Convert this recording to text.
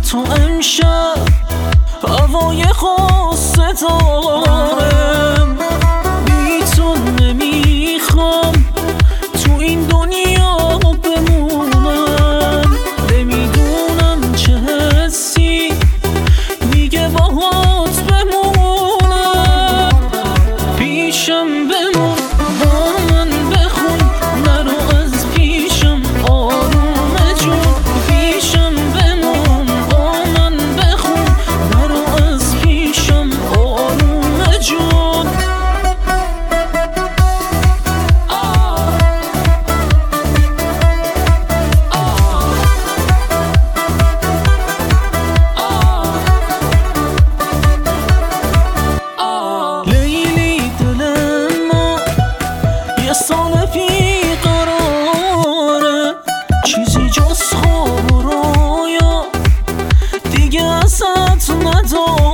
تو امشب هوای خاص دارم، بی تو نمیخوام تو این دنیا بمونم. نمیدونم چه حسی میگه باهات بمونم. پیشم بمون با من بخون، نرو از پیشم آروم جون. پیشم بمون با من بخون، نرو از پیشم آروم جون. لیلی دل ما یه سال بیقراره، چیزی جز خواب و رویا دیگه ازت نداره.